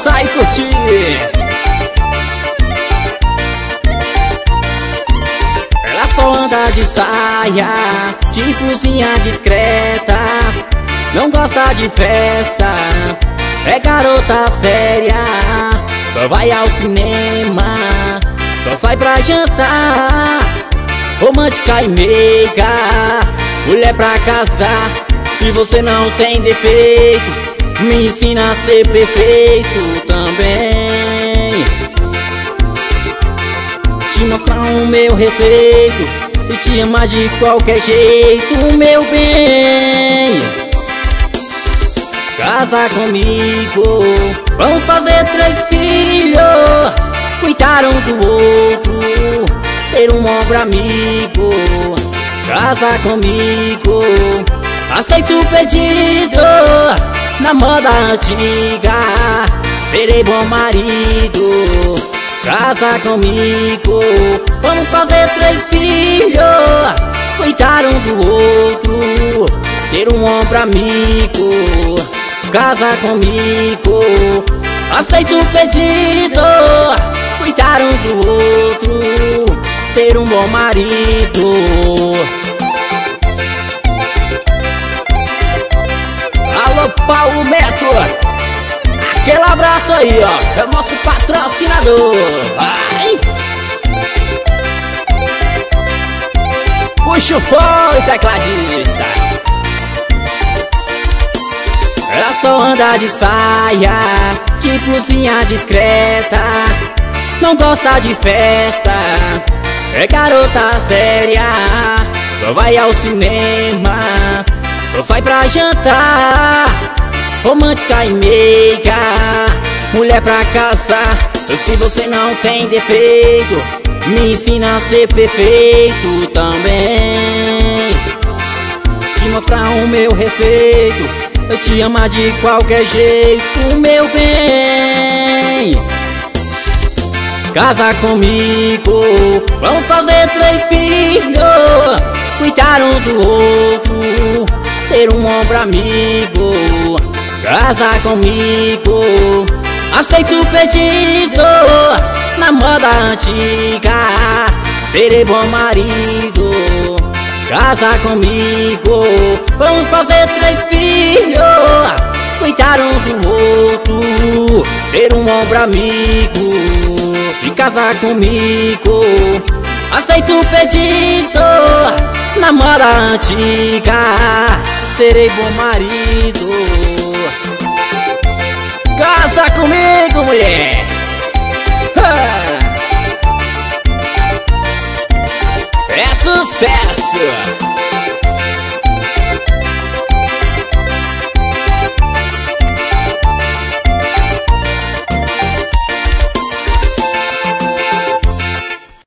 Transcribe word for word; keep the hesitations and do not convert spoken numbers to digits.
abraçar e curtir. Ela só anda de saia, tipozinha discreta, não gosta de festa, é garota séria, só vai ao cinema, só sai pra jantar, romântica e meiga, mulher pra casar. Se você não tem defeito, me ensina a ser perfeito também. Te mostrar o meu respeito e te amar de qualquer jeito, meu bem. Casa comigo, vamos fazer três filhos, cuidar um do outro, ter um ombro amigo. Casa comigo, aceito o pedido, na moda antiga, serei bom marido. Casa comigo, vamos fazer três filhos, cuidar um do outro, ter um ombro amigo. Casa comigo, aceito o pedido, cuidar um do outro, ser um bom marido. Alô, Paulo Metro, aquele abraço aí, ó, é o nosso patrocinador. Vai! Puxa o fone, tecladista. Ela só anda de saia, tipozinha discreta, não gosta de festa, é garota séria, só vai ao cinema, só sai pra jantar, romântica e meiga, mulher pra casar. Se você não tem defeito, me ensina a ser perfeito também. Te mostrar o meu respeito, eu te amar de qualquer jeito, meu bem. Casa comigo, vamos fazer três filhos, cuidar um do outro, ter um ombro amigo. Casa comigo, aceito o pedido, na moda antiga, serei bom marido. Casa comigo, vamos fazer três filhos, cuidar um do outro, ter um ombro amigo. E casar comigo, aceito o pedido, na moda antiga, serei bom marido. Casa comigo, mulher.